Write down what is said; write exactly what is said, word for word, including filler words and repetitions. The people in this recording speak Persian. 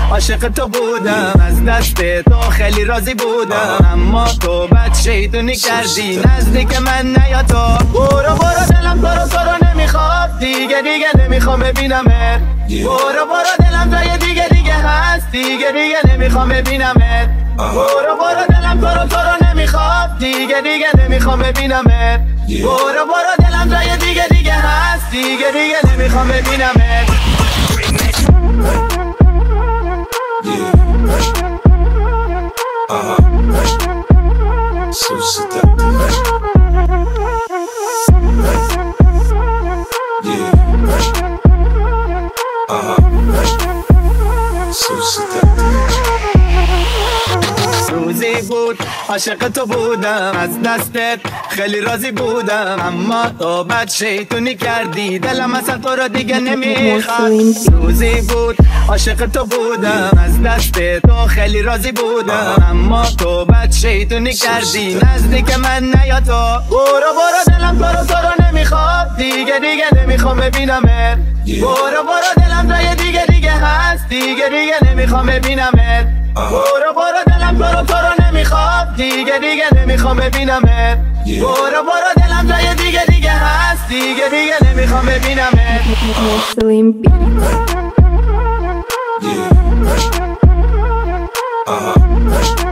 عاشق تو بودم، از دست تو خیلی راضی بودم، اما تو بد شیطونی کردی نزدیک من نیا تو. برو برو دلم تو رو تو رو نمیخواد دیگه، دیگه نمیخوام ببینمت. برو برو دلم جای دیگه دیگه هست، دیگه دیگه نمیخوام ببینمت. برو برو دلم تو رو تو رو نمیخواد دیگه، دیگه نمیخوام ببینمت. برو برو دلم جای دیگه دیگه هست، دیگه دیگه نمیخوام ببینمت. So seductive. Yeah. Uh-huh. So seductive. روزی بود عاشق تو بودم، از دستت خیلی راضی بودم، اما تو بد شیطونی کردی دلم اصلا تو رو دیگه نمیخواد. روزی بود عاشق تو بودم، از دست تو خیلی راضی بودم، اما تو بد شیطونی کردی نزدیک من نیا تو. برو برو دلم تو رو تو رو نمیخواد دیگه، دیگه نمیخوام ببینمت. برو برو دلم جای دیگه دیگه هست، دیگه دیگه نمیخوام ببینمت. برو برو دلم تو رو تو رو نمیخواد دیگه، دیگه نمیخوام ببینمت. برو برو دلم جای دیگه دیگه هست، دیگه دیگه نمیخوام ببینمت. Yeah. Uh-huh.